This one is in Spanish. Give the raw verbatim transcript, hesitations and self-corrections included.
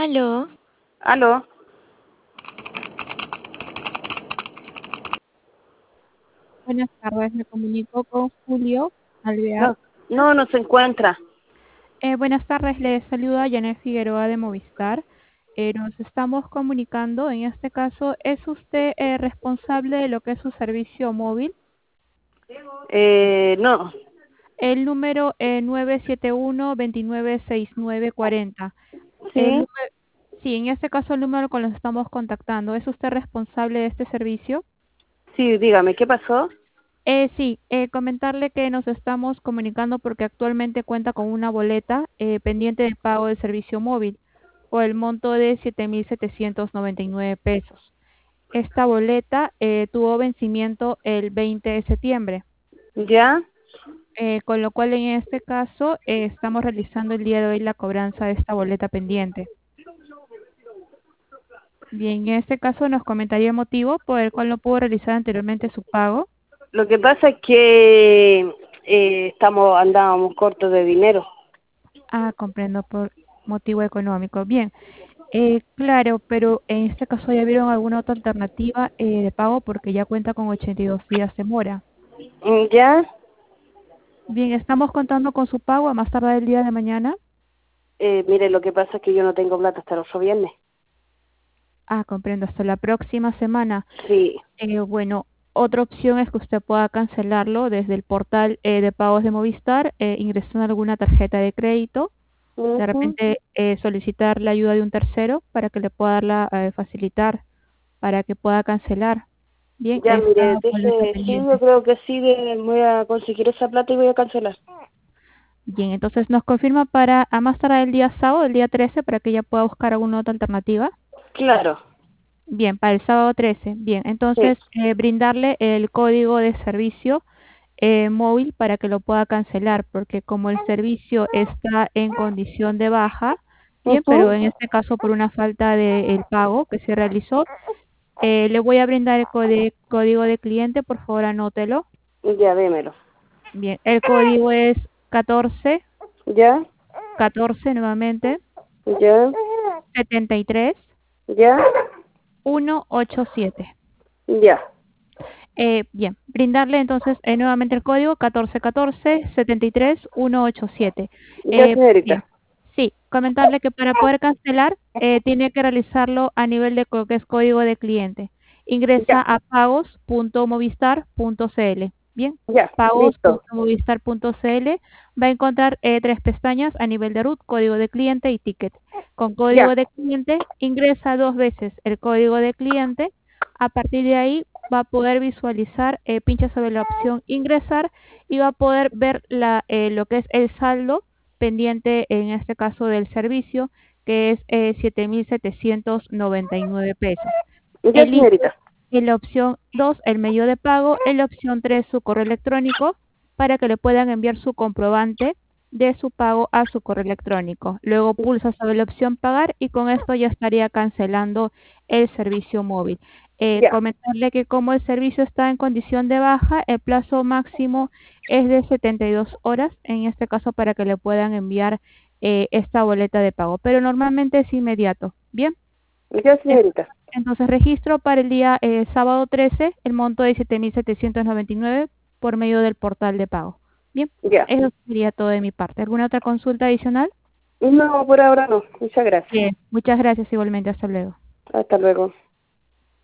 Aló, Aló. Buenas tardes, me comunico con Julio Alvear. No, no, no se encuentra. Eh, buenas tardes, le saluda Janet Figueroa de Movistar. Eh, nos estamos comunicando, en este caso, ¿es usted eh, responsable de lo que es su servicio móvil? Eh, no. El número eh, nueve siete uno, dos nueve seis nueve cuatro cero. El Sí, número, sí, en este caso el número con el que estamos contactando. ¿Es usted responsable de este servicio? sí, dígame, ¿qué pasó? Eh, sí, eh, comentarle que nos estamos comunicando porque actualmente cuenta con una boleta eh, pendiente de pago de servicio móvil por el monto de siete mil setecientos noventa y nueve pesos. Esta boleta eh, tuvo vencimiento el veinte de septiembre, ¿Ya? eh, con lo cual en este caso eh, estamos realizando el día de hoy la cobranza de esta boleta pendiente. Bien, en este caso nos comentaría el motivo por el cual no pudo realizar anteriormente su pago. Lo que pasa es que eh, estamos, andábamos cortos de dinero. Ah, comprendo por motivo económico. Bien, eh, claro, pero en este caso ya vieron alguna otra alternativa eh, de pago porque ya cuenta con ochenta y dos días de mora. Mm, ¿Ya? Bien, estamos contando con su pago a más tardar el día de mañana. Eh, mire, lo que pasa es que yo no tengo plata hasta el otro viernes. Ah, comprendo, hasta la próxima semana. Sí. Eh, bueno, otra opción es que usted pueda cancelarlo desde el portal eh, de pagos de Movistar, eh, ingresando alguna tarjeta de crédito. De Ujú. repente eh, solicitar la ayuda de un tercero para que le pueda darla, eh, facilitar, para que pueda cancelar bien Ya, esta mire, boleta deje, sí, yo pendiente. creo que sí, de, voy a conseguir esa plata y voy a cancelar. Bien, entonces nos confirma para a más tardar el día sábado, el día trece, para que ella pueda buscar alguna otra alternativa. Claro, Bien, para el sábado trece. Bien, sí. entonces eh, brindarle el código de servicio eh, móvil para que lo pueda cancelar, porque como el servicio está en condición de baja, bien, pero Ujú. en este caso por una falta de el pago que se realizó, eh, le voy a brindar el code- código de cliente, por favor anótelo. Ya, démelo. Bien, el código es catorce, ¿Ya? catorce nuevamente, ¿Ya? setenta y tres, ¿Ya? ciento ochenta y siete. Ya. Eh, bien, brindarle entonces eh, nuevamente el código catorce catorce, setenta y tres, ciento ochenta y siete. Ya, Eh, bien, señorita. sí, comentarle que para poder cancelar eh, tiene que realizarlo a nivel de lo que es código de cliente. Ingresa Ya, a pagos punto movistar punto cl. Bien, ya, pagos punto listo. movistar punto cl. Va a encontrar eh, tres pestañas a nivel de root, código de cliente y ticket. Con Ya, código de cliente ingresa dos veces el código de cliente. A partir de ahí va a poder visualizar, eh, pincha sobre la opción ingresar y va a poder ver la, eh, lo que es el saldo pendiente, en este caso del servicio, que es eh, siete mil setecientos noventa y nueve pesos. ya, Elige señorita. en la opción dos el medio de pago, en la opción tres su correo electrónico para que le puedan enviar su comprobante de su pago a su correo electrónico. Luego pulsa sobre la opción pagar y con esto ya estaría cancelando el servicio móvil. Eh, Ya, comentarle que como el servicio está en condición de baja, el plazo máximo es de setenta y dos horas, en este caso para que le puedan enviar eh, esta boleta de pago, pero normalmente es inmediato. Bien, ya, En- señorita. entonces registro para el día eh, sábado trece el monto de siete mil setecientos noventa y nueve por medio del portal de pago. Bien, Ya. eso sería todo de mi parte. ¿Alguna otra consulta adicional? No, por ahora no. Muchas gracias. Bien, muchas gracias igualmente. Hasta luego. Hasta luego.